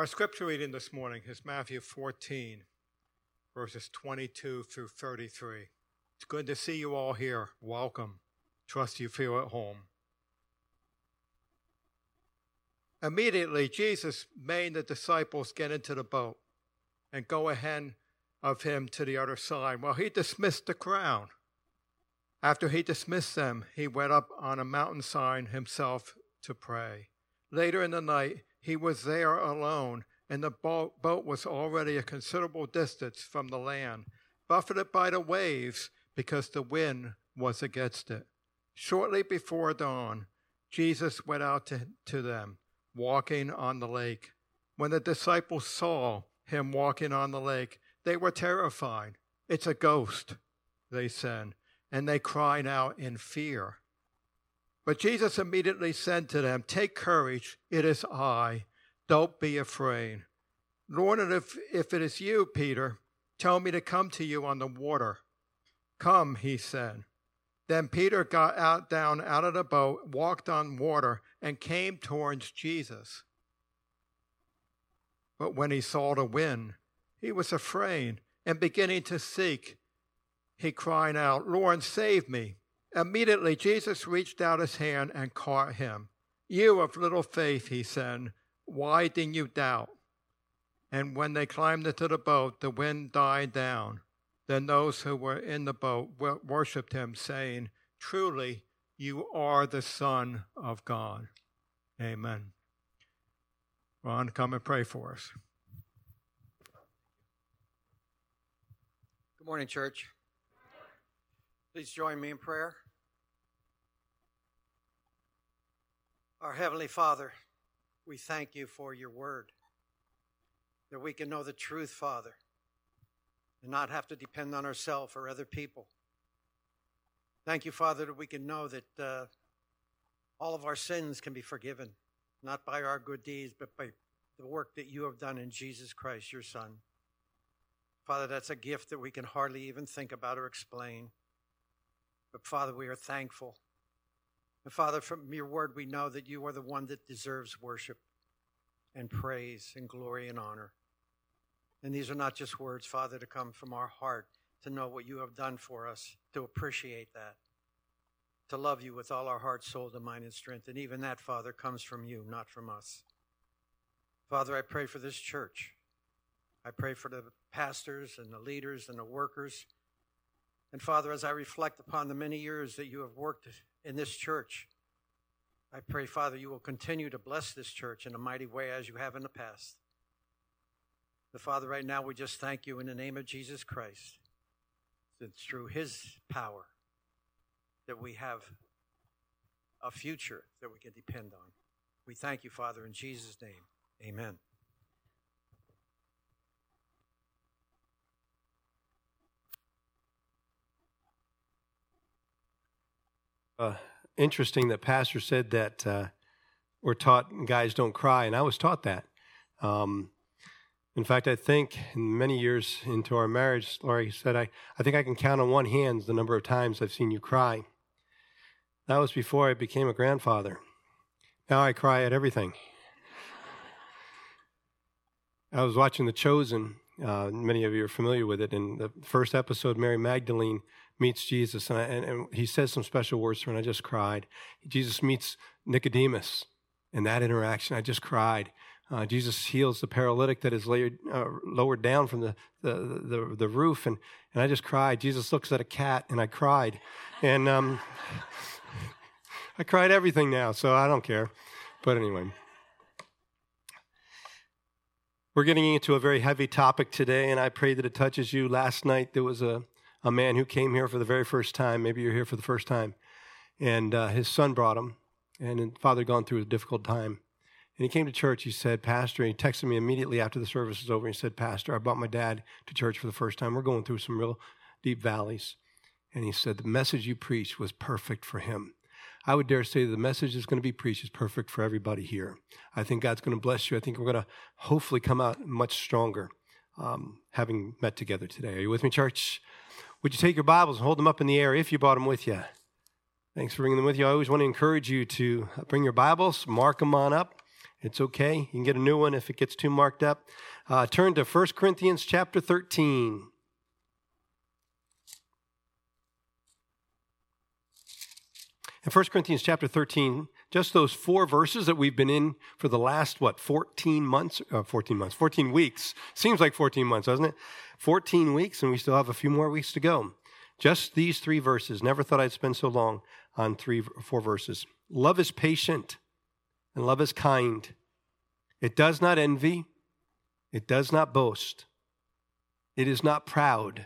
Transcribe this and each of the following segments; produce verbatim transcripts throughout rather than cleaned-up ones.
Our scripture reading this morning is Matthew fourteen, verses twenty-two through thirty-three. It's good to see you all here. Welcome. Trust you feel at home. Immediately, Jesus made the disciples get into the boat and go ahead of him to the other side while he dismissed the crowd. After he dismissed them, he went up on a mountainside himself to pray. Later in the night, he was there alone, and the boat, boat was already a considerable distance from the land, buffeted by the waves because the wind was against it. Shortly before dawn, Jesus went out to, to them, walking on the lake. When the disciples saw him walking on the lake, they were terrified. "It's a ghost," they said, and they cried out in fear. But Jesus immediately said to them, "Take courage, it is I. Don't be afraid." "Lord, if, if it is you, Peter, tell me to come to you on the water." "Come," he said. Then Peter got out down out of the boat, walked on water, and came towards Jesus. But when he saw the wind, he was afraid, and beginning to sink, he cried out, "Lord, save me." Immediately Jesus reached out his hand and caught him. "You of little faith," he said, "why did you doubt?" And when they climbed into the boat, the wind died down. Then those who were in the boat worshipped him, saying, "Truly, you are the Son of God." Amen. Ron, come and pray for us. Good morning, church. Please join me in prayer. Our Heavenly Father, we thank you for your word, that we can know the truth, Father, and not have to depend on ourselves or other people. Thank you, Father, that we can know that uh, all of our sins can be forgiven, not by our good deeds, but by the work that you have done in Jesus Christ, your Son. Father, that's a gift that we can hardly even think about or explain. But Father, we are thankful. And Father, from your word, we know that you are the one that deserves worship and praise and glory and honor. And these are not just words, Father, to come from our heart, to know what you have done for us, to appreciate that, to love you with all our heart, soul, and mind and strength. And even that, Father, comes from you, not from us. Father, I pray for this church. I pray for the pastors and the leaders and the workers. And Father, as I reflect upon the many years that you have worked in this church, I pray, Father, you will continue to bless this church in a mighty way as you have in the past. But Father, right now we just thank you in the name of Jesus Christ. It's through his power that we have a future that we can depend on. We thank you, Father, in Jesus' name. Amen. Uh, interesting that Pastor said that uh, we're taught guys don't cry, and I was taught that. Um, in fact, I think in many years into our marriage, Laurie said, I, I think I can count on one hand the number of times I've seen you cry. That was before I became a grandfather. Now I cry at everything. I was watching The Chosen. Uh, many of you are familiar with it. In the first episode, Mary Magdalene meets Jesus, and, I, and, and he says some special words to her, and I just cried. Jesus meets Nicodemus, and that interaction, I just cried. Uh, Jesus heals the paralytic that is laid, uh, lowered down from the the, the, the roof, and, and I just cried. Jesus looks at a cat, and I cried. And um, I cried everything now, so I don't care. But anyway. We're getting into a very heavy topic today, and I pray that it touches you. Last night, there was a, a man who came here for the very first time. Maybe you're here for the first time. And uh, his son brought him, and his father had gone through a difficult time. And he came to church. He said, "Pastor," and he texted me immediately after the service was over. He said, "Pastor, I brought my dad to church for the first time. We're going through some real deep valleys." And he said, "The message you preached was perfect for him." I would dare say the message that's going to be preached is perfect for everybody here. I think God's going to bless you. I think we're going to hopefully come out much stronger um, having met together today. Are you with me, church? Would you take your Bibles and hold them up in the air if you brought them with you? Thanks for bringing them with you. I always want to encourage you to bring your Bibles, mark them on up, It's okay. You can get a new one if it gets too marked up. Uh, turn to First Corinthians chapter thirteen. In First Corinthians chapter thirteen, just those four verses that we've been in for the last, what, fourteen months? Uh, fourteen months, fourteen weeks. Seems like fourteen months, doesn't it? fourteen weeks, and we still have a few more weeks to go. Just these three verses. Never thought I'd spend so long on three, four verses. Love is patient, and love is kind. It does not envy. It does not boast. It is not proud.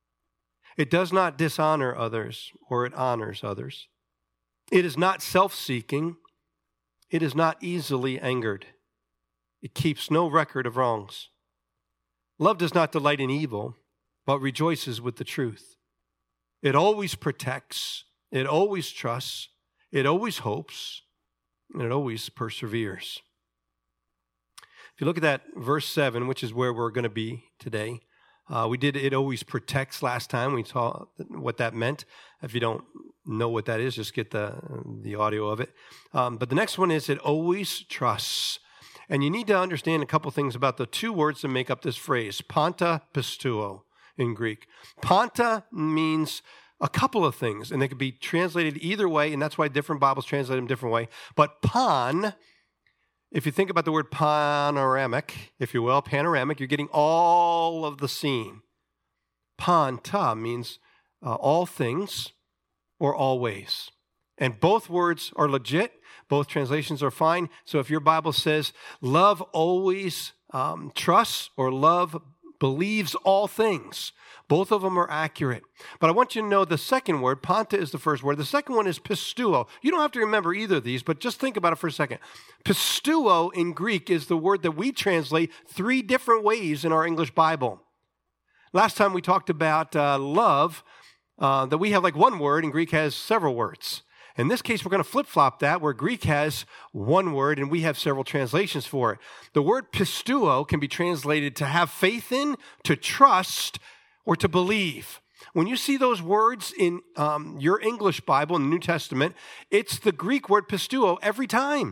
It does not dishonor others, or it honors others. It is not self-seeking. It is not easily angered. It keeps no record of wrongs. Love does not delight in evil, but rejoices with the truth. It always protects. It always trusts. It always hopes. And it always perseveres. If you look at that verse seven, which is where we're going to be today, uh, we did it always protects last time. We saw what that meant. If you don't know what that is, just get the, the audio of it. Um, but the next one is it always trusts. And you need to understand a couple things about the two words that make up this phrase, panta pistuo in Greek. Panta means a couple of things, and they could be translated either way, and that's why different Bibles translate them different way. But pan, if you think about the word panoramic, if you will, panoramic, you're getting all of the scene. Panta means uh, all things or always. And both words are legit. Both translations are fine. So if your Bible says love always um, trusts or love believes all things, both of them are accurate. But I want you to know the second word, panta is the first word. The second one is pistuo. You don't have to remember either of these, but just think about it for a second. Pistuo in Greek is the word that we translate three different ways in our English Bible. Last time we talked about uh, love, uh, that we have like one word and Greek has several words. In this case, we're going to flip-flop that, where Greek has one word and we have several translations for it. The word pistuo can be translated to have faith in, to trust, or to believe. When you see those words in um, your English Bible in the New Testament, it's the Greek word pistuo every time.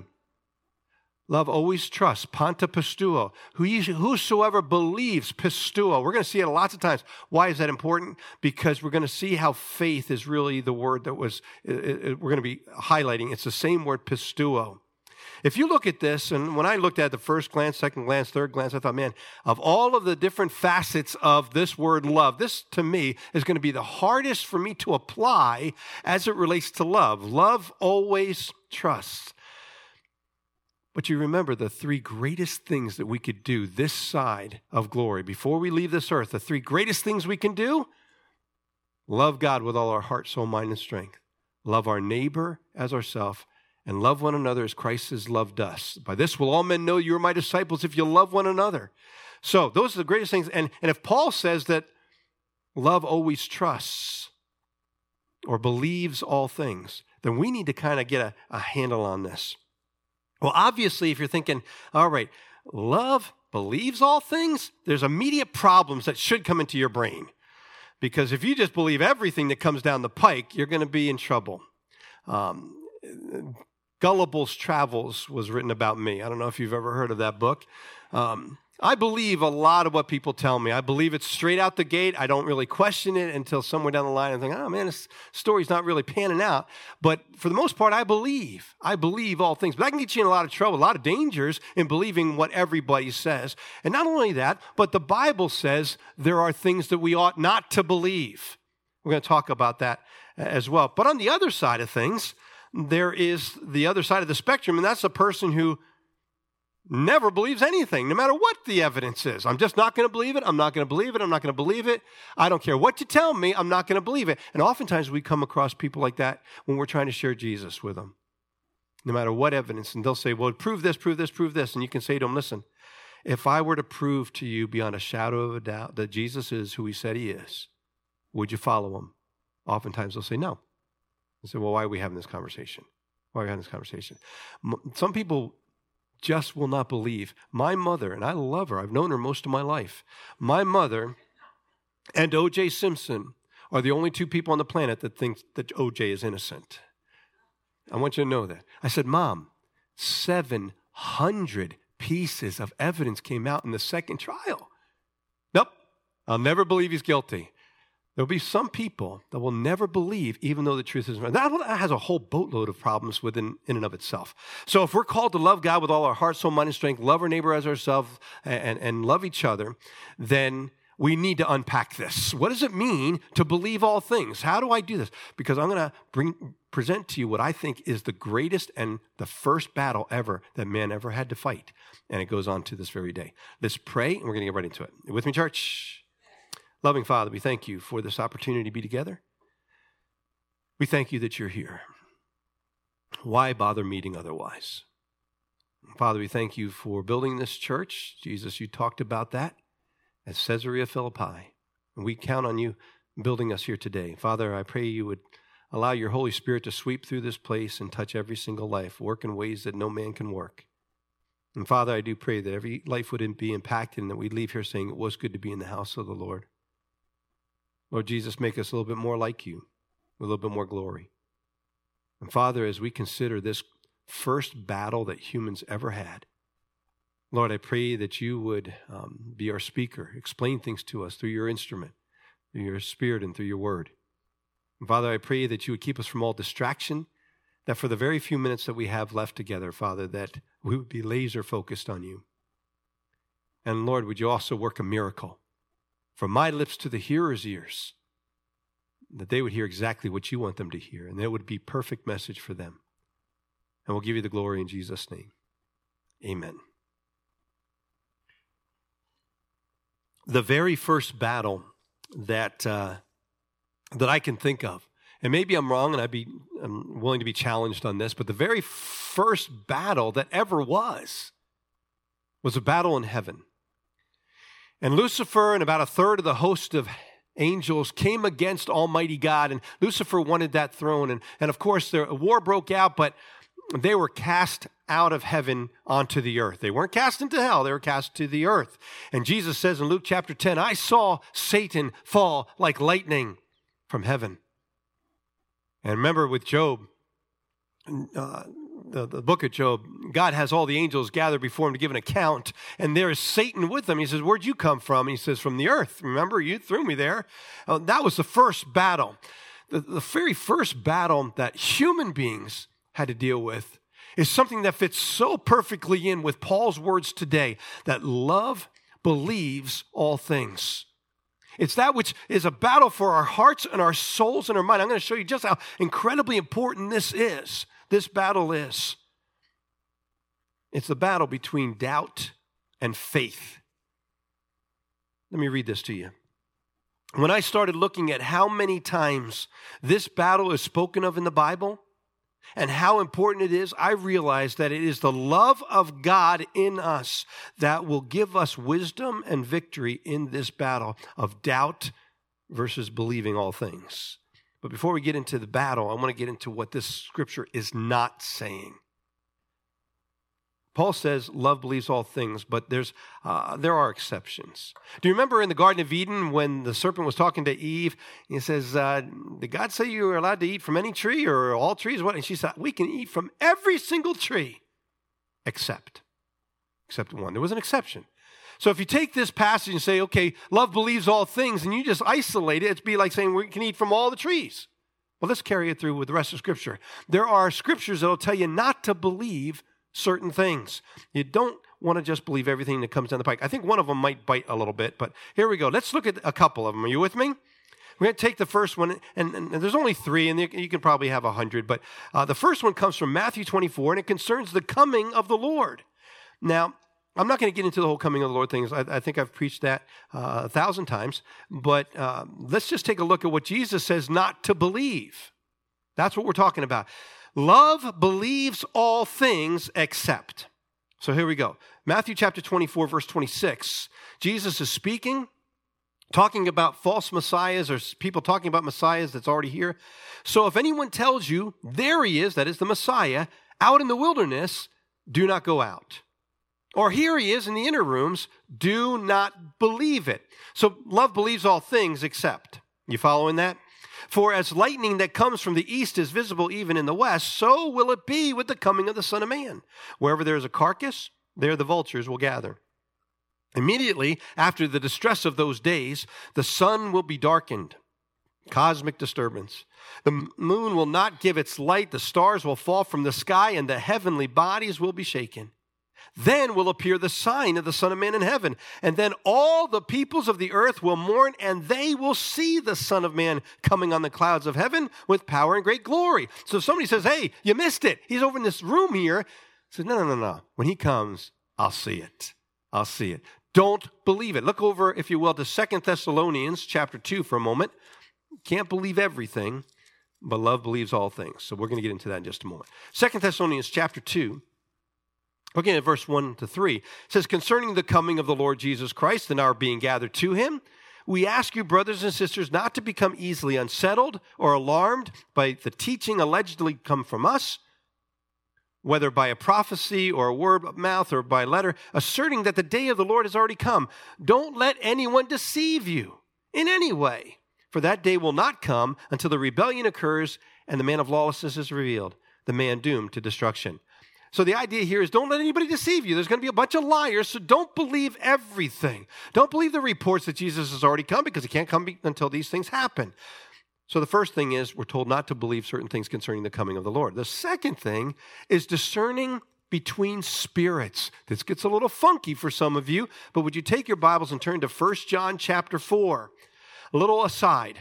Love always trusts, panta pistuo. Whosoever believes, pistuo. We're going to see it lots of times. Why is that important? Because we're going to see how faith is really the word that was, it, it, we're going to be highlighting. It's the same word, pistuo. If you look at this, and when I looked at it the first glance, second glance, third glance, I thought, man, of all of the different facets of this word love, this to me is going to be the hardest for me to apply as it relates to love. Love always trusts. But you remember the three greatest things that we could do this side of glory before we leave this earth. The three greatest things we can do: love God with all our heart, soul, mind, and strength. Love our neighbor as ourselves. And love one another as Christ has loved us. By this will all men know you are my disciples if you love one another. So those are the greatest things. And, and if Paul says that love always trusts or believes all things, then we need to kind of get a, a handle on this. Well, obviously, if you're thinking, all right, love believes all things, there's immediate problems that should come into your brain. Because if you just believe everything that comes down the pike, you're going to be in trouble. Um, Gullible's Travels was written about me. I don't know if you've ever heard of that book. Um, I believe a lot of what people tell me. I believe it straight out the gate. I don't really question it until somewhere down the line I think, oh man, this story's not really panning out. But for the most part, I believe. I believe all things. But I can get you in a lot of trouble, a lot of dangers in believing what everybody says. And not only that, but the Bible says there are things that we ought not to believe. We're going to talk about that as well. But on the other side of things, there is the other side of the spectrum, and that's a person who never believes anything, no matter what the evidence is. I'm just not going to believe it. I'm not going to believe it. I'm not going to believe it. I don't care what you tell me. I'm not going to believe it. And oftentimes we come across people like that when we're trying to share Jesus with them, no matter what evidence. And they'll say, well, prove this, prove this, prove this. And you can say to them, listen, if I were to prove to you beyond a shadow of a doubt that Jesus is who he said he is, would you follow him? Oftentimes they'll say no. I say, well, why are we having this conversation? Why are we having this conversation? Some people just will not believe. My mother, and I love her, I've known her most of my life. My mother and O J Simpson are the only two people on the planet that think that O J is innocent. I want you to know that. I said, Mom, seven hundred pieces of evidence came out in the second trial. Nope, I'll never believe he's guilty. There'll be some people that will never believe, even though the truth is right. That has a whole boatload of problems within, in and of itself. So if we're called to love God with all our heart, soul, mind, and strength, love our neighbor as ourselves, and, and love each other, then we need to unpack this. What does it mean to believe all things? How do I do this? Because I'm going to bring present to you what I think is the greatest and the first battle ever that man ever had to fight. And it goes on to this very day. Let's pray, and we're going to get right into it. You with me, church? Loving Father, we thank you for this opportunity to be together. We thank you that you're here. Why bother meeting otherwise? Father, we thank you for building this church. Jesus, you talked about that at Caesarea Philippi. And we count on you building us here today. Father, I pray you would allow your Holy Spirit to sweep through this place and touch every single life, work in ways that no man can work. And Father, I do pray that every life would be impacted and that we leave here saying it was good to be in the house of the Lord. Lord Jesus, make us a little bit more like you, with a little bit more glory. And Father, as we consider this first battle that humans ever had, Lord, I pray that you would um, be our speaker, explain things to us through your instrument, through your spirit and through your word. And Father, I pray that you would keep us from all distraction, that for the very few minutes that we have left together, Father, that we would be laser focused on you. And Lord, would you also work a miracle from my lips to the hearer's ears, that they would hear exactly what you want them to hear, and that would be perfect message for them. And we'll give you the glory in Jesus' name. Amen. The very first battle that uh, that I can think of, and maybe I'm wrong, and I'd be I'm willing to be challenged on this, but the very first battle that ever was, was a battle in heaven. And Lucifer and about a third of the host of angels came against Almighty God, and Lucifer wanted that throne. And, and of course, the war broke out, but they were cast out of heaven onto the earth. They weren't cast into hell, they were cast to the earth. And Jesus says in Luke chapter ten, I saw Satan fall like lightning from heaven. And remember with Job, uh, The, the book of Job, God has all the angels gathered before him to give an account, and there is Satan with them. He says, where'd you come from? And he says, from the earth. Remember, you threw me there. Uh, that was the first battle. The, the very first battle that human beings had to deal with is something that fits so perfectly in with Paul's words today, that love believes all things. It's that which is a battle for our hearts and our souls and our mind. I'm going to show you just how incredibly important this is. This battle is. It's the battle between doubt and faith. Let me read this to you. When I started looking at how many times this battle is spoken of in the Bible and how important it is, I realized that it is the love of God in us that will give us wisdom and victory in this battle of doubt versus believing all things. But before we get into the battle, I want to get into what this scripture is not saying. Paul says love believes all things, but there's uh, there are exceptions. Do you remember in the Garden of Eden when the serpent was talking to Eve? He says, uh, did God say you were allowed to eat from any tree or all trees? What? And she said, we can eat from every single tree except, except one. There was an exception. So if you take this passage and say, okay, love believes all things, and you just isolate it, it'd be like saying we can eat from all the trees. Well, let's carry it through with the rest of Scripture. There are scriptures that will tell you not to believe certain things. You don't want to just believe everything that comes down the pike. I think one of them might bite a little bit, but here we go. Let's look at a couple of them. Are you with me? We're going to take the first one, and, and, and there's only three, and you can probably have a hundred, but uh, the first one comes from Matthew twenty-four, and it concerns the coming of the Lord. Now, I'm not going to get into the whole coming of the Lord things. I, I think I've preached that uh, a thousand times. But uh, let's just take a look at what Jesus says not to believe. That's what we're talking about. Love believes all things except. So here we go. Matthew chapter twenty-four, verse twenty-six. Jesus is speaking, talking about false messiahs or people talking about messiahs that's already here. So if anyone tells you, there he is, that is the Messiah, out in the wilderness, do not go out. Or here he is in the inner rooms, do not believe it. So love believes all things except. You following that? For as lightning that comes from the east is visible even in the west, so will it be with the coming of the Son of Man. Wherever there is a carcass, there the vultures will gather. Immediately after the distress of those days, the sun will be darkened. Cosmic disturbance. The moon will not give its light, the stars will fall from the sky, and the heavenly bodies will be shaken. Then will appear the sign of the Son of Man in heaven. And then all the peoples of the earth will mourn, and they will see the Son of Man coming on the clouds of heaven with power and great glory. So if somebody says, hey, you missed it, he's over in this room here, says, no, no, no, no. When he comes, I'll see it. I'll see it. Don't believe it. Look over, if you will, to Second Thessalonians chapter two for a moment. Can't believe everything, but love believes all things. So we're going to get into that in just a moment. Second Thessalonians chapter two. Looking at verse one to three, it says, concerning the coming of the Lord Jesus Christ and our being gathered to him, we ask you, brothers and sisters, not to become easily unsettled or alarmed by the teaching allegedly come from us, whether by a prophecy or a word of mouth or by letter, asserting that the day of the Lord has already come. Don't let anyone deceive you in any way, for that day will not come until the rebellion occurs and the man of lawlessness is revealed, the man doomed to destruction. So the idea here is don't let anybody deceive you. There's going to be a bunch of liars, so don't believe everything. Don't believe the reports that Jesus has already come, because he can't come until these things happen. So the first thing is we're told not to believe certain things concerning the coming of the Lord. The second thing is discerning between spirits. This gets a little funky for some of you, but would you take your Bibles and turn to First John chapter four? A little aside.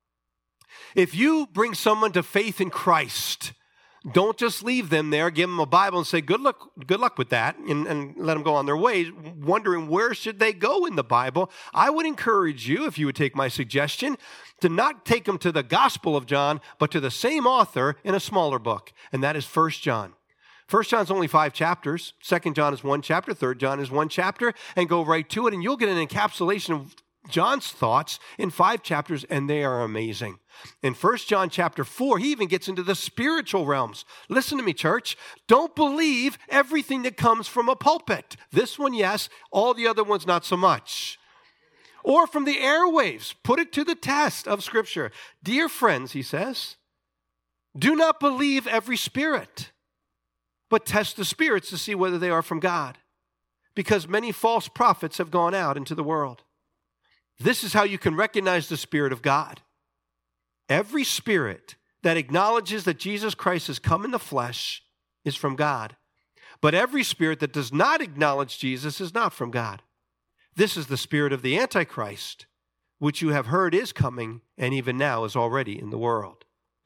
If you bring someone to faith in Christ, don't just leave them there, give them a Bible and say, good luck, good luck with that, and, and let them go on their way, wondering where should they go in the Bible. I would encourage you, if you would take my suggestion, to not take them to the Gospel of John, but to the same author in a smaller book, and that is First John. First John's only five chapters. Second John is one chapter. Third John is one chapter, and go right to it, and you'll get an encapsulation of John's thoughts in five chapters, and they are amazing. In First John chapter four, he even gets into the spiritual realms. Listen to me, church. Don't believe everything that comes from a pulpit. This one, yes. All the other ones, not so much. Or from the airwaves. Put it to the test of Scripture. Dear friends, he says, do not believe every spirit, but test the spirits to see whether they are from God, because many false prophets have gone out into the world. This is how you can recognize the Spirit of God. Every spirit that acknowledges that Jesus Christ has come in the flesh is from God. But every spirit that does not acknowledge Jesus is not from God. This is the spirit of the Antichrist, which you have heard is coming and even now is already in the world.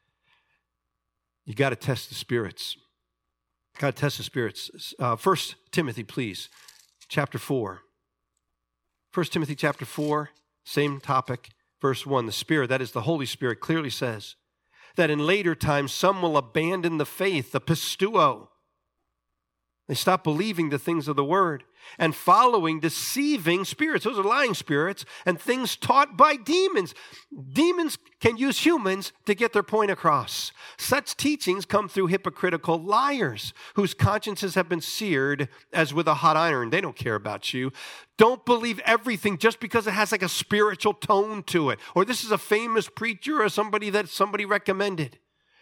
You got to test the spirits. Got to test the spirits. Uh, First Timothy, please, chapter four. First Timothy chapter four. Same topic, verse one. The Spirit, that is the Holy Spirit, clearly says that in later times some will abandon the faith, the pistuo. They stop believing the things of the Word and following deceiving spirits. Those are lying spirits and things taught by demons. Demons can use humans to get their point across. Such teachings come through hypocritical liars whose consciences have been seared as with a hot iron. They don't care about you. Don't believe everything just because it has like a spiritual tone to it, or this is a famous preacher or somebody that somebody recommended.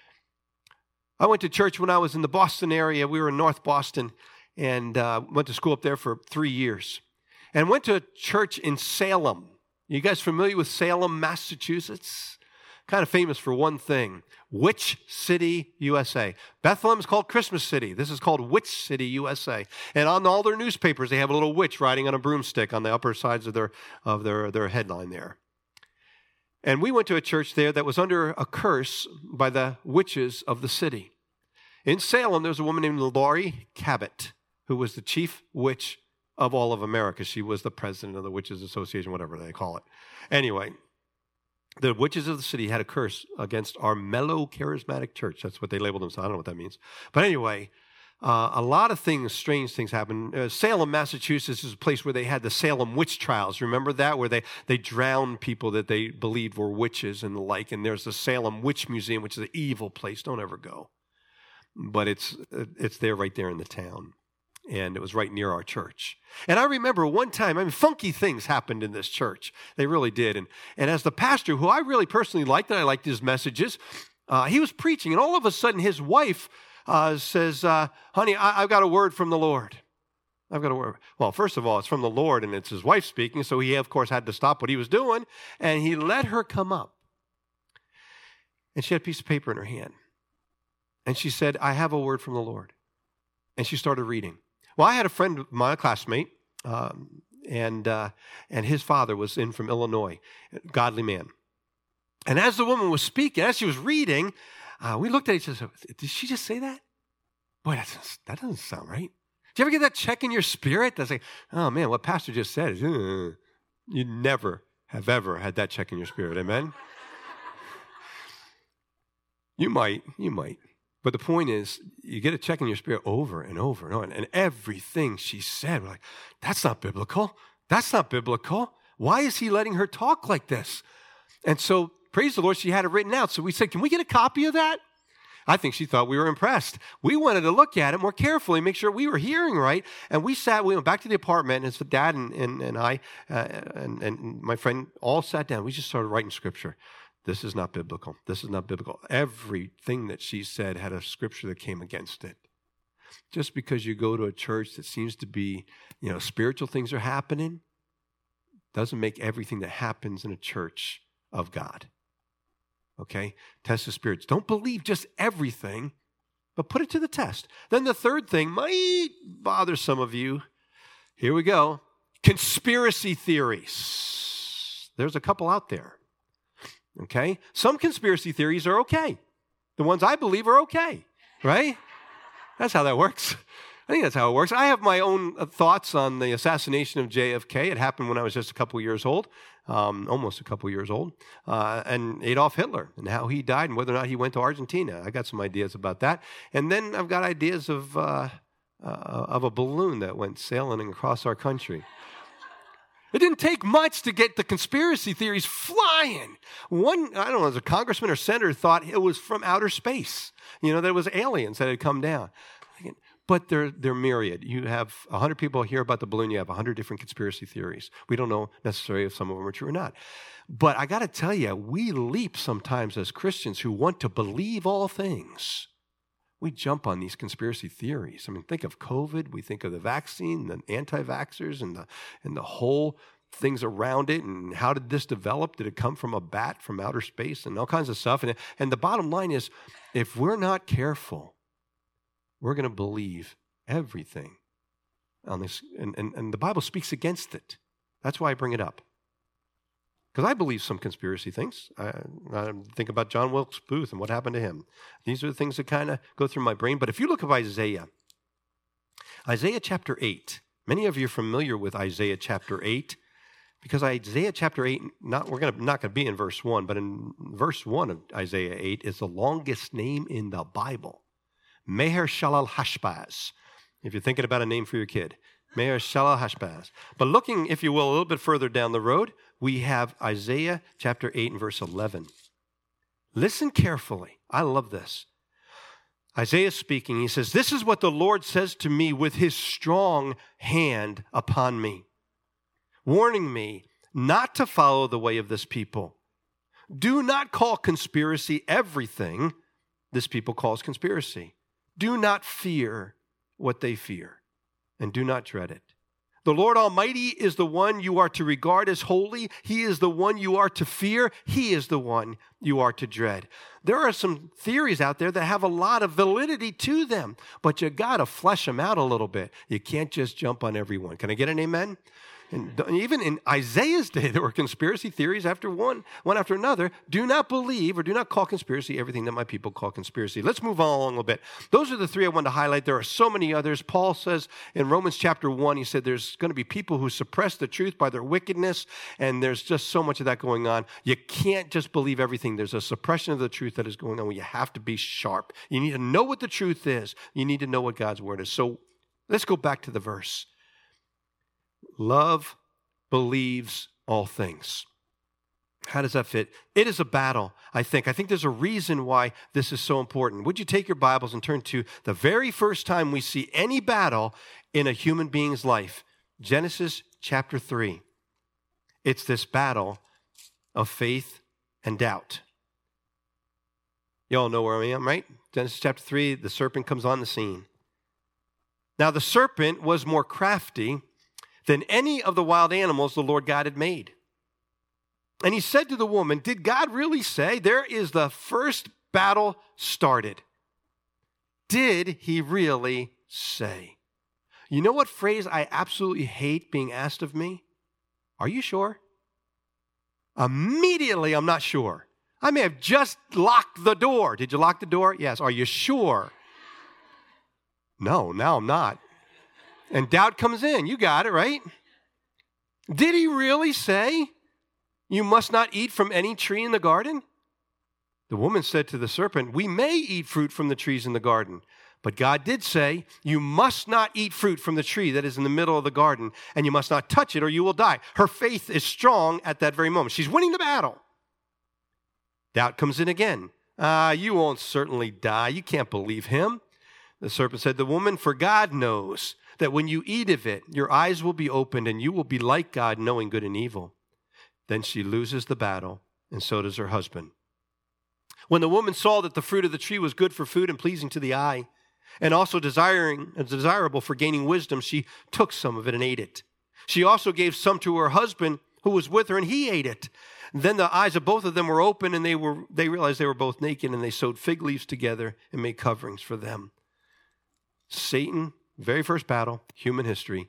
I went to church when I was in the Boston area. We were in North Boston and uh, went to school up there for three years. And went to a church in Salem. You guys familiar with Salem, Massachusetts? Kind of famous for one thing. Witch City, U S A. Bethlehem is called Christmas City. This is called Witch City, U S A. And on all their newspapers, they have a little witch riding on a broomstick on the upper sides of their of their, their headline there. And we went to a church there that was under a curse by the witches of the city. In Salem, there was a woman named Laurie Cabot, who was the chief witch of all of America. She was the president of the Witches Association, whatever they call it. Anyway, the witches of the city had a curse against our mellow charismatic church. That's what they labeled themselves. I don't know what that means. But anyway, uh, a lot of things, strange things happened. Uh, Salem, Massachusetts is a place where they had the Salem witch trials. Remember that? Where they, they drowned people that they believed were witches and the like. And there's the Salem Witch Museum, which is an evil place. Don't ever go. But it's it's there right there in the town. and it was right near our church. And I remember one time, I mean, funky things happened in this church. They really did. And, and as the pastor, who I really personally liked, and I liked his messages, uh, he was preaching, and all of a sudden his wife uh, says, uh, honey, I, I've got a word from the Lord. I've got a word. Well, first of all, it's from the Lord, and it's his wife speaking, so he, of course, had to stop what he was doing, and he let her come up. And she had a piece of paper in her hand. And she said, I have a word from the Lord. And she started reading. Well, I had a friend of mine, a classmate, um, and uh, and his father was in from Illinois, a godly man. And as the woman was speaking, as she was reading, uh, we looked at each other and said, did she just say that? Boy, that doesn't, that doesn't sound right. Do you ever get that check in your spirit? That's like, oh man, what pastor just said is, uh, you never have ever had that check in your spirit, amen? You might, you might. But the point is, you get a check in your spirit over and over and over. And everything she said, we're like, that's not biblical. That's not biblical. Why is he letting her talk like this? And so, praise the Lord, she had it written out. So we said, can we get a copy of that? I think she thought we were impressed. We wanted to look at it more carefully, make sure we were hearing right. And we sat, we went back to the apartment, and it's Dad and, and, and I uh, and, and my friend all sat down. We just started writing scripture. This is not biblical. This is not biblical. Everything that she said had a scripture that came against it. Just because you go to a church that seems to be, you know, spiritual things are happening, doesn't make everything that happens in a church of God. Okay? Test the spirits. Don't believe just everything, but put it to the test. Then the third thing might bother some of you. Here we go. Conspiracy theories. There's a couple out there. Okay? Some conspiracy theories are okay. The ones I believe are okay, right? That's how that works. I think that's how it works. I have my own thoughts on the assassination of J F K. It happened when I was just a couple years old, um, almost a couple years old, uh, and Adolf Hitler and how he died and whether or not he went to Argentina. I got some ideas about that. And then I've got ideas of, uh, uh, of a balloon that went sailing across our country. It didn't take much to get the conspiracy theories flying. One, I don't know, as a congressman or senator thought it was from outer space. You know, that it was aliens that had come down. But they're, they're myriad. You have one hundred people hear about the balloon. You have one hundred different conspiracy theories. We don't know necessarily if some of them are true or not. But I got to tell you, we leap sometimes as Christians who want to believe all things. We jump on these conspiracy theories. I mean, think of COVID. We think of the vaccine, the anti-vaxxers, and the and the whole things around it. And how did this develop? Did it come from a bat from outer space and all kinds of stuff? And, and the bottom line is, if we're not careful, we're going to believe everything on this. And, and, and the Bible speaks against it. That's why I bring it up. Because I believe some conspiracy things. I, I think about John Wilkes Booth and what happened to him. These are the things that kind of go through my brain. But if you look at Isaiah, Isaiah chapter eight, many of you are familiar with Isaiah chapter eight, because Isaiah chapter eight, not we're gonna not going to be in verse one, but in verse one of Isaiah eight is the longest name in the Bible. Meher Shalal Hashbaz. If you're thinking about a name for your kid, Meher Shalal Hashbaz. But looking, if you will, a little bit further down the road, we have Isaiah chapter eight and verse eleven. Listen carefully. I love this. Isaiah speaking, he says, "This is what the Lord says to me with his strong hand upon me, warning me not to follow the way of this people. Do not call conspiracy everything this people calls conspiracy. Do not fear what they fear, and do not dread it. The Lord Almighty is the one you are to regard as holy. He is the one you are to fear. He is the one you are to dread." There are some theories out there that have a lot of validity to them, but you got to flesh them out a little bit. You can't just jump on everyone. Can I get an amen? And even in Isaiah's day, there were conspiracy theories after one, one after another. Do not believe or do not call conspiracy everything that my people call conspiracy. Let's move on along a little bit. Those are the three I wanted to highlight. There are so many others. Paul says in Romans chapter one, he said there's going to be people who suppress the truth by their wickedness, and there's just so much of that going on. You can't just believe everything. There's a suppression of the truth that is going on where you have to be sharp. You need to know what the truth is. You need to know what God's word is. So let's go back to the verse. Love believes all things. How does that fit? It is a battle, I think. I think there's a reason why this is so important. Would you take your Bibles and turn to the very first time we see any battle in a human being's life? Genesis chapter three. It's this battle of faith and doubt. You all know where I am, right? Genesis chapter three, the serpent comes on the scene. Now the serpent was more crafty than any of the wild animals the Lord God had made. And he said to the woman, did God really say? There is the first battle started. Did he really say? You know what phrase I absolutely hate being asked of me? Are you sure? Immediately, I'm not sure. I may have just locked the door. Did you lock the door? Yes. Are you sure? No, now I'm not. And doubt comes in. You got it, right? Did he really say, you must not eat from any tree in the garden? The woman said to the serpent, we may eat fruit from the trees in the garden. But God did say, you must not eat fruit from the tree that is in the middle of the garden, and you must not touch it or you will die. Her faith is strong at that very moment. She's winning the battle. Doubt comes in again. Ah, you won't certainly die. You can't believe him. The serpent said, the woman, for God knows that when you eat of it, your eyes will be opened and you will be like God, knowing good and evil. Then she loses the battle, and so does her husband. When the woman saw that the fruit of the tree was good for food and pleasing to the eye, and also desiring, desirable for gaining wisdom, she took some of it and ate it. She also gave some to her husband who was with her, and he ate it. Then the eyes of both of them were open, and they were they realized they were both naked, and they sewed fig leaves together and made coverings for them. Satan, very first battle, human history,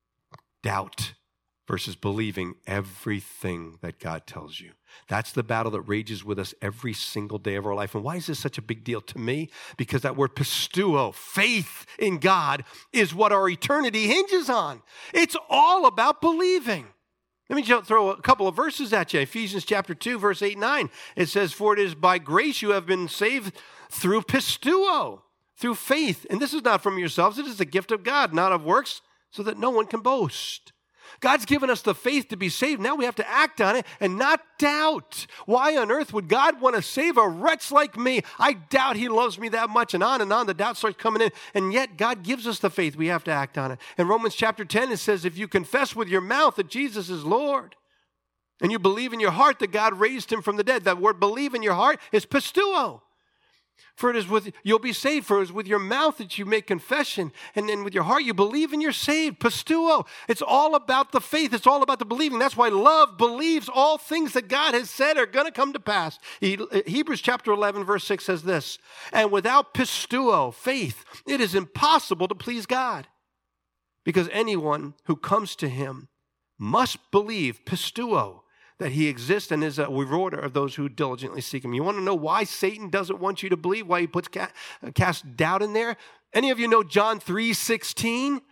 doubt versus believing everything that God tells you. That's the battle that rages with us every single day of our life. And why is this such a big deal to me? Because that word pisteuo, faith in God, is what our eternity hinges on. It's all about believing. Let me just throw a couple of verses at you. Ephesians chapter two, verse eight and nine. It says, for it is by grace you have been saved through pisteuo, through faith. And this is not from yourselves. It is a gift of God, not of works, so that no one can boast. God's given us the faith to be saved. Now we have to act on it and not doubt. Why on earth would God want to save a wretch like me? I doubt he loves me that much, and on and on the doubt starts coming in. And yet God gives us the faith. We have to act on it. In Romans chapter ten, it says, if you confess with your mouth that Jesus is Lord, and you believe in your heart that God raised him from the dead, that word believe in your heart is pisteuo. For it is with, you'll be saved, for it is with your mouth that you make confession, and then with your heart you believe and you're saved. Pisteuo. It's all about the faith. It's all about the believing. That's why love believes all things that God has said are going to come to pass. He, Hebrews chapter eleven, verse six says this, and without pisteuo, faith, it is impossible to please God, because anyone who comes to him must believe, pisteuo, that he exists and is a rewarder of those who diligently seek him. You want to know why Satan doesn't want you to believe, why he puts cast, cast doubt in there? Any of you know John three sixteen?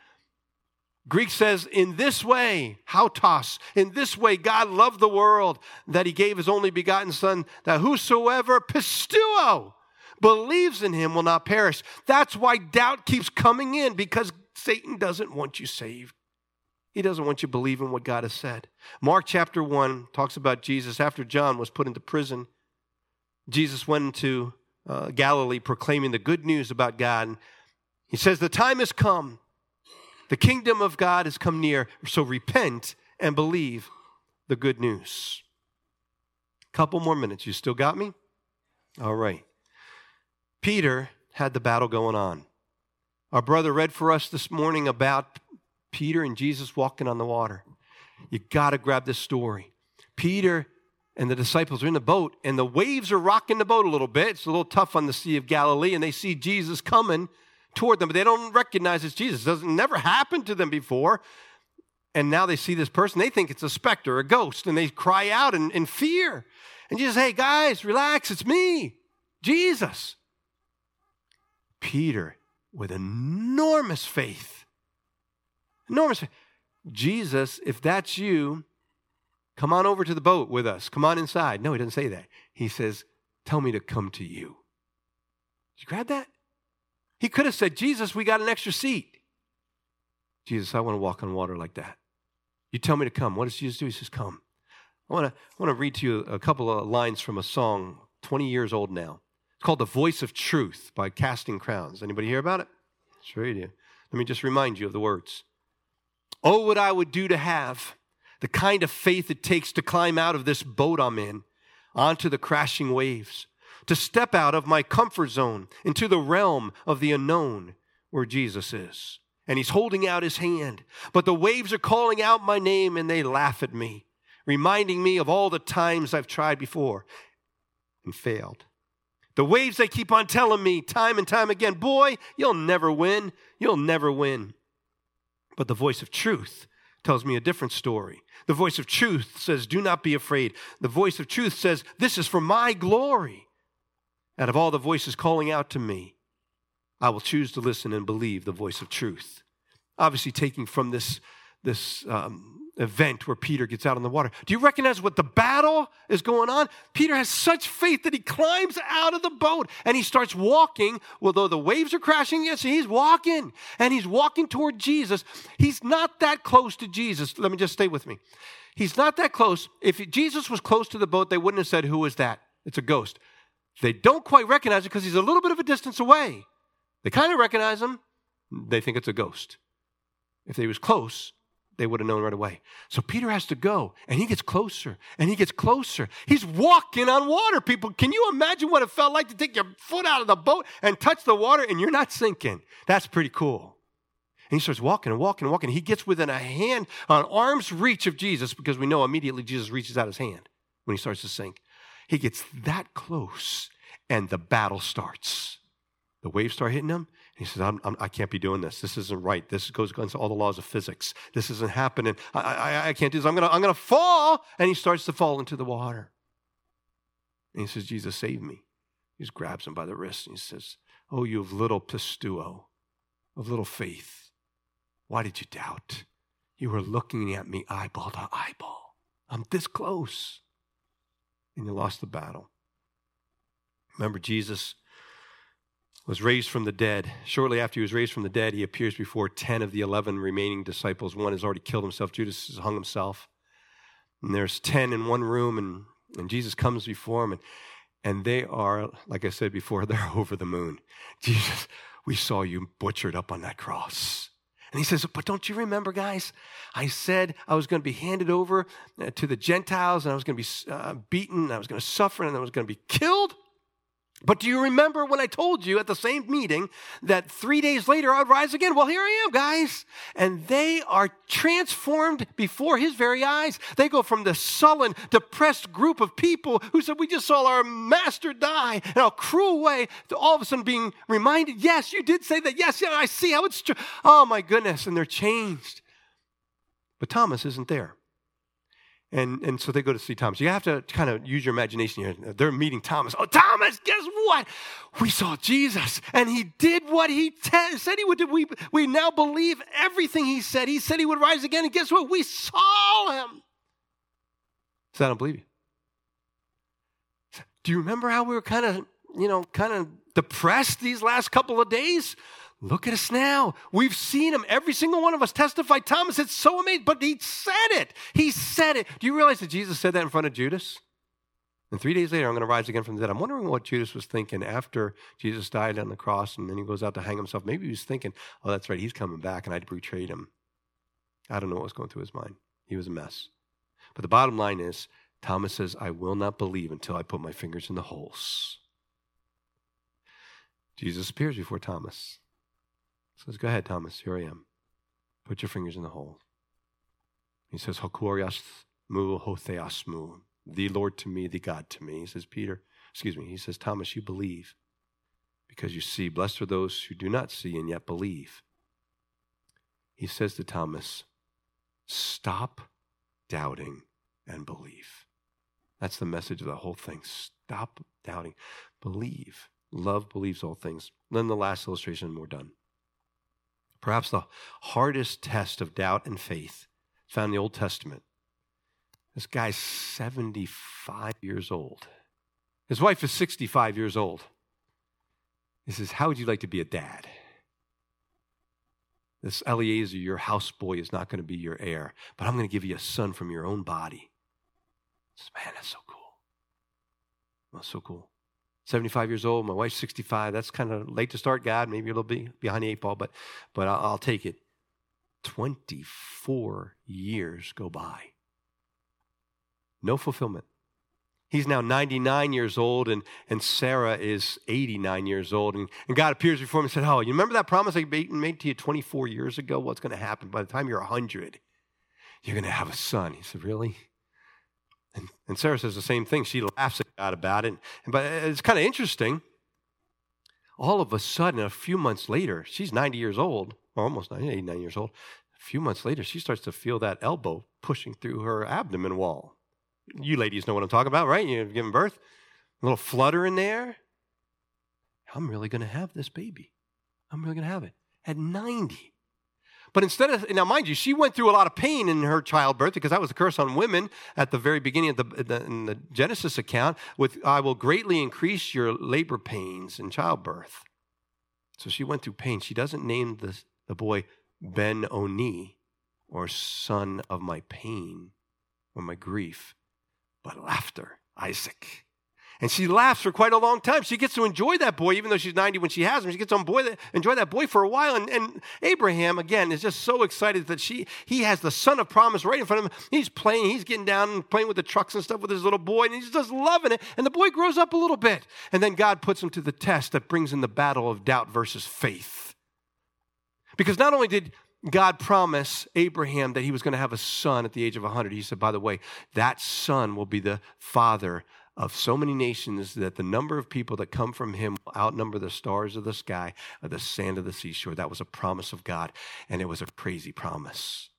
Greek says, in this way, hautos, in this way God loved the world, that he gave his only begotten son, that whosoever, pisteuo, believes in him will not perish. That's why doubt keeps coming in, because Satan doesn't want you saved. He doesn't want you believing what God has said. Mark chapter one talks about Jesus. After John was put into prison, Jesus went into uh, Galilee proclaiming the good news about God. And he says, the time has come. The kingdom of God has come near. So repent and believe the good news. Couple more minutes. You still got me? All right. Peter had the battle going on. Our brother read for us this morning about Peter and Jesus walking on the water. You got to grab this story. Peter and the disciples are in the boat, and the waves are rocking the boat a little bit. It's a little tough on the Sea of Galilee, and they see Jesus coming toward them, but they don't recognize it's Jesus. It doesn't never happened to them before. And now they see this person. They think it's a specter, a ghost, and they cry out in, in fear. And Jesus, hey, guys, relax. It's me, Jesus. Peter, with enormous faith, Enormous. Jesus, if that's you, come on over to the boat with us. Come on inside. No, he doesn't say that. He says, tell me to come to you. Did you grab that? He could have said, Jesus, we got an extra seat. Jesus, I want to walk on water like that. You tell me to come. What does Jesus do? He says, come. I want to I want to read to you a couple of lines from a song, twenty years old now. It's called The Voice of Truth by Casting Crowns. Anybody hear about it? Sure you do. Let me just remind you of the words. Oh, what I would do to have the kind of faith it takes to climb out of this boat I'm in, onto the crashing waves, to step out of my comfort zone into the realm of the unknown where Jesus is. And he's holding out his hand, but the waves are calling out my name and they laugh at me, reminding me of all the times I've tried before and failed. The waves, they keep on telling me time and time again, boy, you'll never win. You'll never win. But the voice of truth tells me a different story. The voice of truth says, do not be afraid. The voice of truth says, this is for my glory. Out of all the voices calling out to me, I will choose to listen and believe the voice of truth. Obviously taking from this, this um, event where Peter gets out on the water. Do you recognize what the battle is going on? Peter has such faith that he climbs out of the boat and he starts walking. Although the waves are crashing against him, he's walking and he's walking toward Jesus. He's not that close to Jesus. Let me just stay with me. He's not that close. If Jesus was close to the boat, they wouldn't have said, who is that? It's a ghost. They don't quite recognize it because he's a little bit of a distance away. They kind of recognize him. They think it's a ghost. If he was close, they would have known right away. So Peter has to go, and he gets closer, and he gets closer. He's walking on water, people. Can you imagine what it felt like to take your foot out of the boat and touch the water, and you're not sinking? That's pretty cool. And he starts walking and walking and walking. He gets within a hand, an arm's reach of Jesus, because we know immediately Jesus reaches out his hand when he starts to sink. He gets that close, and the battle starts. The waves start hitting him. He says, I'm, I'm, I can't be doing this. This isn't right. This goes against all the laws of physics. This isn't happening. I, I, I can't do this. I'm going to I'm gonna fall. And he starts to fall into the water. And he says, Jesus, save me. He just grabs him by the wrist and he says, oh, you of little pistuo, of little faith. Why did you doubt? You were looking at me eyeball to eyeball. I'm this close. And you lost the battle. Remember, Jesus was raised from the dead. Shortly after he was raised from the dead, he appears before ten of the eleven remaining disciples. One has already killed himself. Judas has hung himself. And there's ten in one room, and, and Jesus comes before them, and, and they are, like I said before, they're over the moon. Jesus, we saw you butchered up on that cross. And he says, but don't you remember, guys? I said I was going to be handed over to the Gentiles, and I was going to be uh, beaten, and I was going to suffer, and I was going to be killed. But do you remember when I told you at the same meeting that three days later I'd rise again? Well, here I am, guys. And they are transformed before his very eyes. They go from the sullen, depressed group of people who said, we just saw our master die in a cruel way, to all of a sudden being reminded, yes, you did say that. Yes, yeah, I see how it's true. Oh, my goodness. And they're changed. But Thomas isn't there. And and so they go to see Thomas. You have to kind of use your imagination here. They're meeting Thomas. Oh, Thomas, guess what? We saw Jesus, and he did what he te- said he would do. We, we now believe everything he said. He said he would rise again, and guess what? We saw him. So I don't believe you. Do you remember how we were kind of, you know, kind of depressed these last couple of days? Look at us now. We've seen him. Every single one of us testified. Thomas, it's so amazing, but he said it. He said it. Do you realize that Jesus said that in front of Judas? And three days later, I'm going to rise again from the dead. I'm wondering what Judas was thinking after Jesus died on the cross and then he goes out to hang himself. Maybe he was thinking, oh, that's right, he's coming back and I betrayed him. I don't know what was going through his mind. He was a mess. But the bottom line is, Thomas says, I will not believe until I put my fingers in the holes. Jesus appears before Thomas. Says, go ahead, Thomas, here I am. Put your fingers in the hole. He says, Hokoriasmu, hotheasmu, the Lord to me, the God to me. He says, Peter, excuse me, he says, Thomas, you believe because you see. Blessed are those who do not see and yet believe. He says to Thomas, stop doubting and believe. That's the message of the whole thing. Stop doubting. Believe. Love believes all things. Then the last illustration and we're done. Perhaps the hardest test of doubt and faith found in the Old Testament. This guy's seventy-five years old. His wife is sixty-five years old. He says, how would you like to be a dad? This Eliezer, your houseboy, is not going to be your heir, but I'm going to give you a son from your own body. Man, that's so cool. That's so cool. seventy-five years old, my wife's sixty-five. That's kind of late to start, God. Maybe a little bit behind the eight ball, but, but I'll, I'll take it. twenty-four years go by. No fulfillment. He's now ninety-nine years old, and, and Sarah is eighty-nine years old. And, and God appears before him and said, oh, you remember that promise I made to you twenty-four years ago? What's going to happen? By the time you're one hundred, you're going to have a son. He said, really? And, and Sarah says the same thing. She laughs at God about it. And, but it's kind of interesting. All of a sudden, a few months later, she's ninety years old, or almost ninety, eighty-nine years old. A few months later, she starts to feel that elbow pushing through her abdomen wall. You ladies know what I'm talking about, right? You've given birth. A little flutter in there. I'm really going to have this baby. I'm really going to have it at ninety. But instead of, now mind you, she went through a lot of pain in her childbirth because that was the curse on women at the very beginning of the, the, in the Genesis account with, I will greatly increase your labor pains in childbirth. So she went through pain. She doesn't name the, the boy Ben-Oni, or son of my pain or my grief, but laughter, Isaac. And she laughs for quite a long time. She gets to enjoy that boy, even though she's ninety when she has him. She gets to enjoy, enjoy that boy for a while. And, and Abraham, again, is just so excited that she he has the son of promise right in front of him. He's playing. He's getting down and playing with the trucks and stuff with his little boy, and he's just loving it. And the boy grows up a little bit. And then God puts him to the test that brings in the battle of doubt versus faith. Because not only did God promise Abraham that he was going to have a son at the age of one hundred, he said, by the way, that son will be the father of so many nations that the number of people that come from him will outnumber the stars of the sky or the sand of the seashore. That was a promise of God, and it was a crazy promise.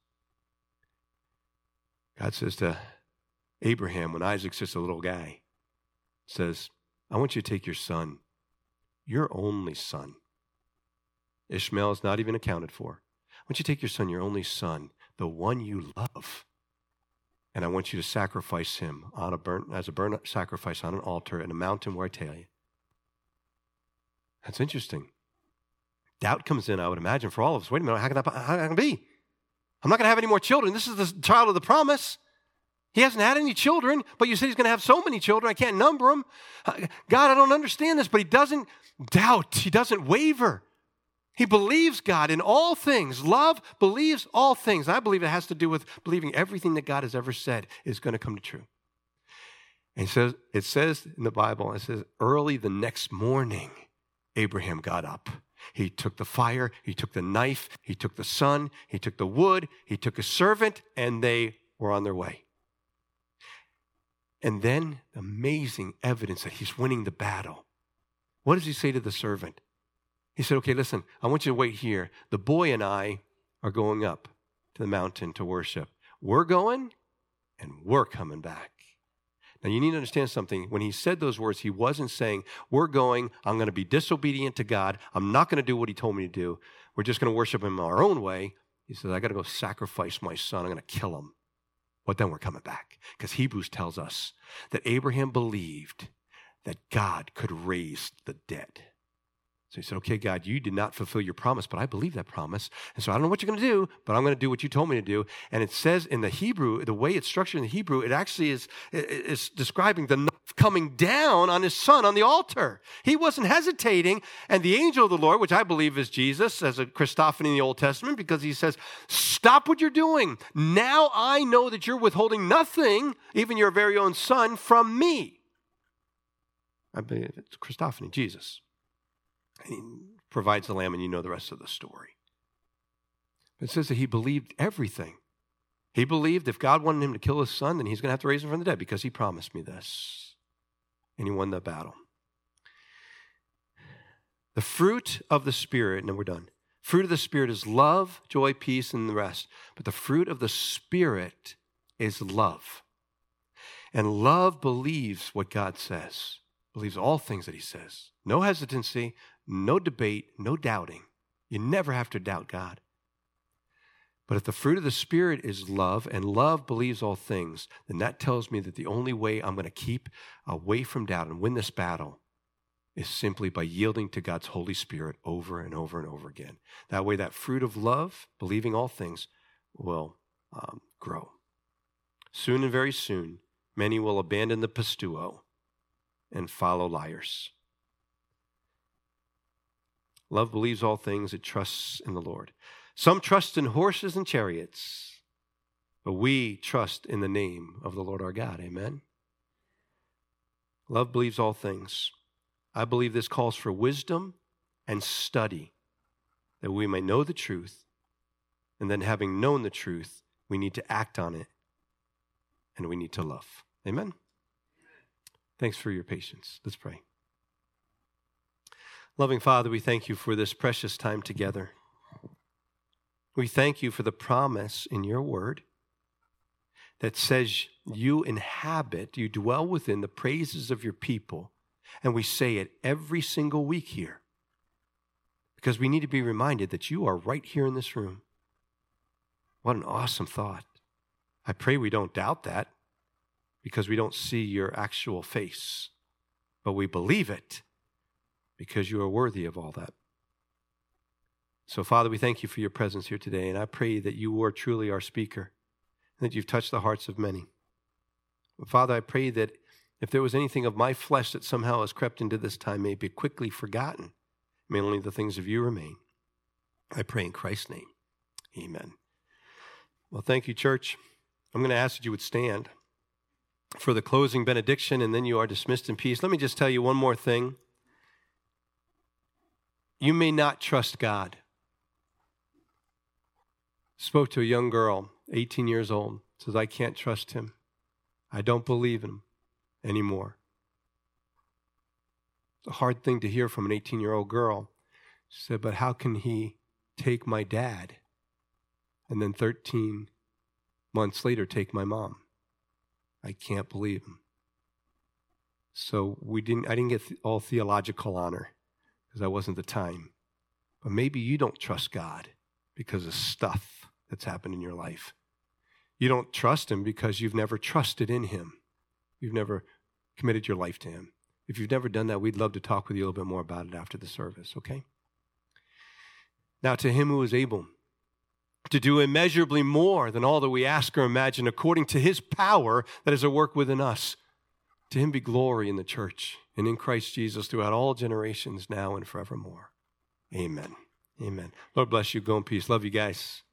God says to Abraham, when Isaac's just a little guy, says, I want you to take your son, your only son. Ishmael is not even accounted for. I want you to take your son, your only son, the one you love, and I want you to sacrifice him on a burnt, as a burnt sacrifice on an altar in a mountain where I tell you. That's interesting. Doubt comes in, I would imagine, for all of us. Wait a minute, how can that, how can that be? I'm not going to have any more children. This is the child of the promise. He hasn't had any children, but you said he's going to have so many children, I can't number them. God, I don't understand this, but he doesn't doubt. He doesn't waver. He believes God in all things. Love believes all things. And I believe it has to do with believing everything that God has ever said is going to come to true. And it says, it says in the Bible, it says, early the next morning, Abraham got up. He took the fire, he took the knife, he took the sun, he took the wood, he took a servant, and they were on their way. And then amazing evidence that he's winning the battle. What does he say to the servant? He said, okay, listen, I want you to wait here. The boy and I are going up to the mountain to worship. We're going, and we're coming back. Now, you need to understand something. When he said those words, he wasn't saying, we're going, I'm going to be disobedient to God. I'm not going to do what he told me to do. We're just going to worship him our own way. He says, I got to go sacrifice my son. I'm going to kill him. But then we're coming back. Because Hebrews tells us that Abraham believed that God could raise the dead. So he said, okay, God, you did not fulfill your promise, but I believe that promise. And so I don't know what you're going to do, but I'm going to do what you told me to do. And it says in the Hebrew, the way it's structured in the Hebrew, it actually is, is describing the knife coming down on his son on the altar. He wasn't hesitating. And the angel of the Lord, which I believe is Jesus, as a Christophany in the Old Testament, because he says, stop what you're doing. Now I know that you're withholding nothing, even your very own son, from me. I believe it's Christophany, Jesus. And he provides the lamb, and you know the rest of the story. It says that he believed everything. He believed if God wanted him to kill his son, then he's going to have to raise him from the dead because he promised me this. And he won the battle. The fruit of the Spirit, and then we're done. Fruit of the Spirit is love, joy, peace, and the rest. But the fruit of the Spirit is love. And love believes what God says, believes all things that he says. No hesitancy, no debate, no doubting. You never have to doubt God. But if the fruit of the Spirit is love, and love believes all things, then that tells me that the only way I'm going to keep away from doubt and win this battle is simply by yielding to God's Holy Spirit over and over and over again. That way, that fruit of love, believing all things, will um, grow. Soon and very soon, many will abandon the pistuo and follow liars. Love believes all things, it trusts in the Lord. Some trust in horses and chariots, but we trust in the name of the Lord our God. Amen. Love believes all things. I believe this calls for wisdom and study, that we may know the truth, and then having known the truth, we need to act on it, and we need to love. Amen? Thanks for your patience. Let's pray. Loving Father, we thank you for this precious time together. We thank you for the promise in your word that says you inhabit, you dwell within the praises of your people. And we say it every single week here because we need to be reminded that you are right here in this room. What an awesome thought. I pray we don't doubt that because we don't see your actual face, but we believe it because you are worthy of all that. So, Father, we thank you for your presence here today, and I pray that you are truly our speaker, and that you've touched the hearts of many. Father, I pray that if there was anything of my flesh that somehow has crept into this time, may be quickly forgotten. May only the things of you remain. I pray in Christ's name. Amen. Well, thank you, church. I'm going to ask that you would stand for the closing benediction, and then you are dismissed in peace. Let me just tell you one more thing. You may not trust God. Spoke to a young girl, eighteen years old, says, I can't trust him. I don't believe in him anymore. It's a hard thing to hear from an eighteen-year-old girl. She said, but how can he take my dad and then thirteen months later take my mom? I can't believe him. So we didn't. I didn't get all theological on her because that wasn't the time. But maybe you don't trust God because of stuff that's happened in your life. You don't trust him because you've never trusted in him. You've never committed your life to him. If you've never done that, we'd love to talk with you a little bit more about it after the service, okay? Now, to him who is able to do immeasurably more than all that we ask or imagine, according to his power that is at work within us, to him be glory in the church and in Christ Jesus throughout all generations, now and forevermore. Amen. Amen. Lord bless you. Go in peace. Love you guys.